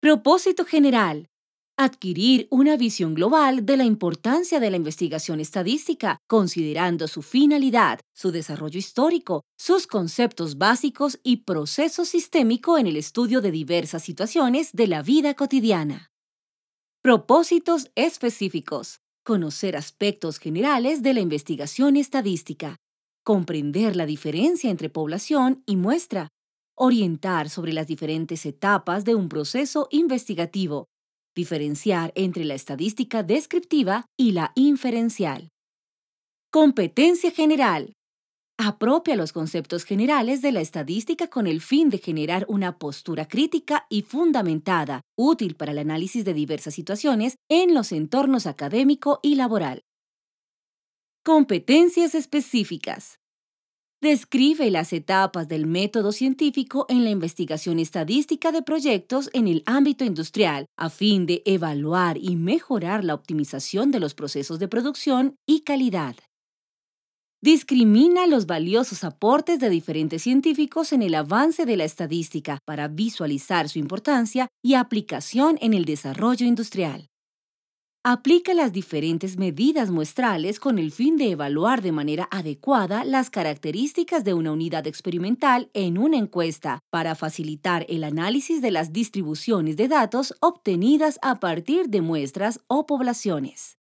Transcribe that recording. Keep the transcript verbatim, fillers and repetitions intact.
Propósito general. Adquirir una visión global de la importancia de la investigación estadística, considerando su finalidad, su desarrollo histórico, sus conceptos básicos y proceso sistémico en el estudio de diversas situaciones de la vida cotidiana. Propósitos específicos. Conocer aspectos generales de la investigación estadística. Comprender la diferencia entre población y muestra. Orientar sobre las diferentes etapas de un proceso investigativo. Diferenciar entre la estadística descriptiva y la inferencial. Competencia general. Apropia los conceptos generales de la estadística con el fin de generar una postura crítica y fundamentada, útil para el análisis de diversas situaciones en los entornos académico y laboral. Competencias específicas. Describe las etapas del método científico en la investigación estadística de proyectos en el ámbito industrial, a fin de evaluar y mejorar la optimización de los procesos de producción y calidad. Discrimina los valiosos aportes de diferentes científicos en el avance de la estadística para visualizar su importancia y aplicación en el desarrollo industrial. Aplica las diferentes medidas muestrales con el fin de evaluar de manera adecuada las características de una unidad experimental en una encuesta para facilitar el análisis de las distribuciones de datos obtenidas a partir de muestras o poblaciones.